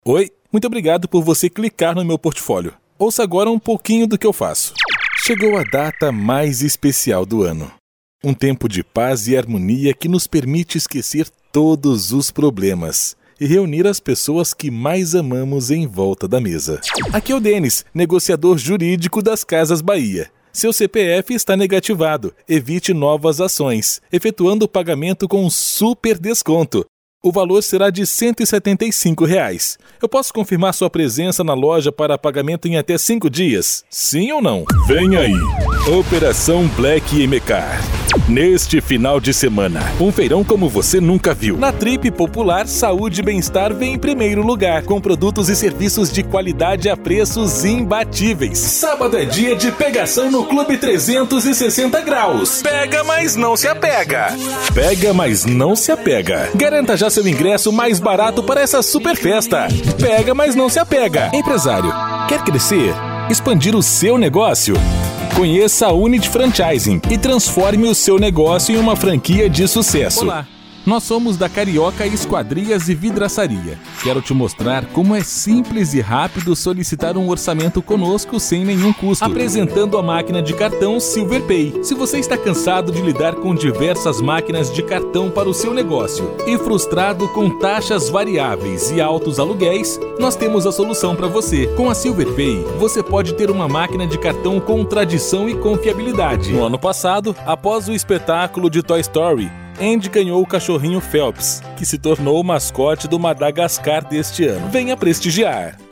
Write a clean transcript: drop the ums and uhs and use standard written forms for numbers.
Oi, muito obrigado por você clicar no meu portfólio. Ouça agora um pouquinho do que eu faço. Chegou a data mais especial do ano. Um tempo de paz e harmonia que nos permite esquecer todos os problemas e reunir as pessoas que mais amamos em volta da mesa. Aqui é o Denis, negociador jurídico das Casas Bahia. Seu CPF está negativado. Evite novas ações, efetuando o pagamento com um super desconto. O valor será de R$ 175. Eu posso confirmar sua presença na loja para pagamento em até 5 dias? Sim ou não? Vem aí, Operação Black MCAR. Neste final de semana, um feirão como você nunca viu. Na Trip Popular, saúde e bem-estar vem em primeiro lugar, com produtos e serviços de qualidade a preços imbatíveis. Sábado é dia de pegação no Clube 360 Graus. Pega, mas não se apega. Pega, mas não se apega. Garanta já seu ingresso mais barato para essa super festa. Pega, mas não se apega. Empresário, quer crescer? Expandir o seu negócio? Conheça a Unity Franchising e transforme o seu negócio em uma franquia de sucesso. Olá, nós somos da Carioca Esquadrias e Vidraçaria. Quero te mostrar como é simples e rápido solicitar um orçamento conosco sem nenhum custo, apresentando a máquina de cartão SilverPay. Se você está cansado de lidar com diversas máquinas de cartão para o seu negócio e frustrado com taxas variáveis e altos aluguéis, nós temos a solução para você. Com a SilverPay, você pode ter uma máquina de cartão com tradição e confiabilidade. No ano passado, após o espetáculo de Toy Story, Andy ganhou o cachorrinho Phelps, que se tornou o mascote do Madagascar deste ano. Venha prestigiar!